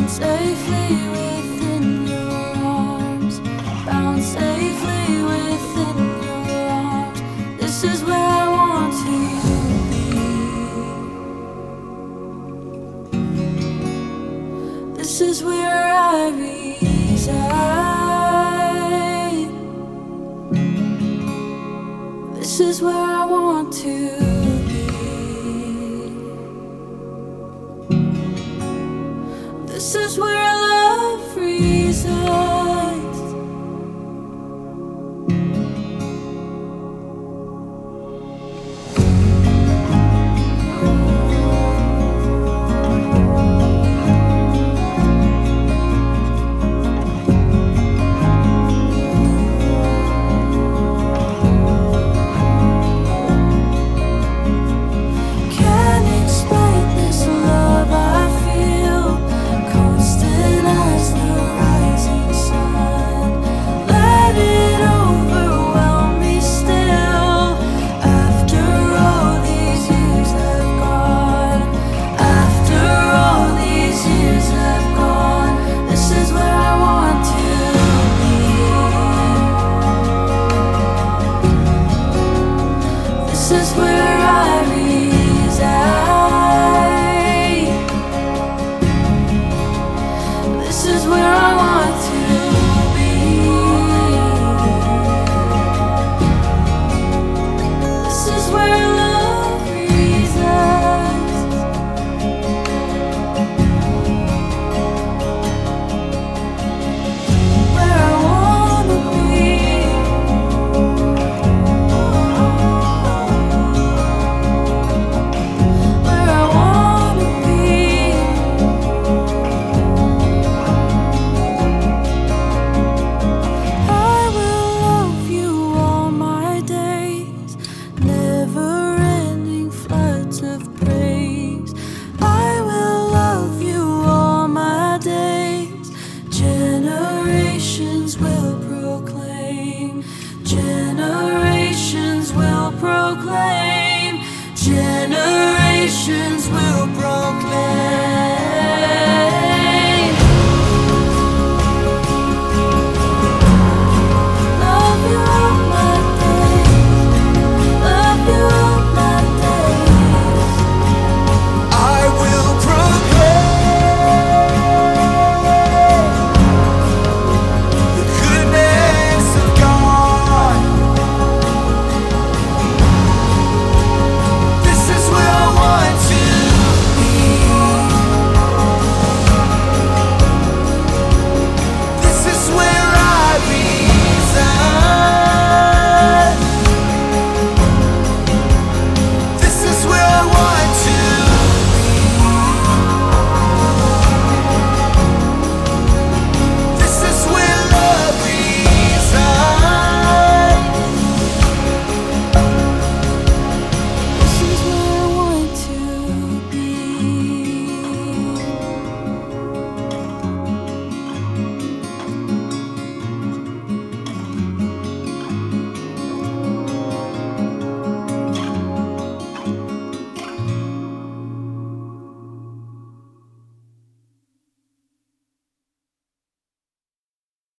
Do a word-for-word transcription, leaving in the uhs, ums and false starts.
safely within your arms, bound safely within your arms. This is where I want to be. This is where I reside. This is where I want to be. This is where love resides. Can't explain this love I feel, constant as the rising sun. Let it overwhelm me still. After all these years have gone, after all these years have gone, this is where I want to be. This is where I reside. This is where I want to be. This is where love resides. Where I wanna be. Where I wanna be. I will love you all my days, never-ending floods of praise. I will love you all my days. Generations will proclaim. Generations will proclaim. Generations will